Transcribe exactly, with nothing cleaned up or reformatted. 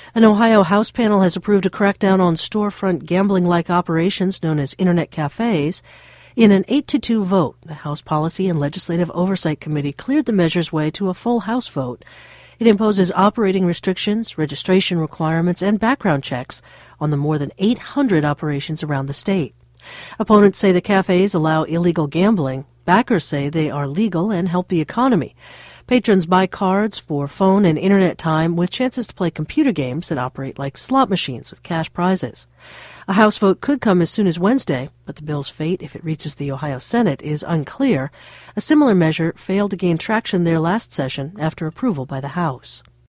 An Ohio House panel has approved a crackdown on storefront gambling-like operations known as Internet cafes. In an eight to two vote, the House Policy and Legislative Oversight Committee cleared the measure's way to a full House vote. It imposes operating restrictions, registration requirements, and background checks on the more than eight hundred operations around the state. Opponents say the cafes allow illegal gambling. Backers say they are legal and help the economy. Patrons buy cards for phone and Internet time with chances to play computer games that operate like slot machines with cash prizes. A House vote could come as soon as Wednesday, but the bill's fate, if it reaches the Ohio Senate, is unclear. A similar measure failed to gain traction there last session after approval by the House.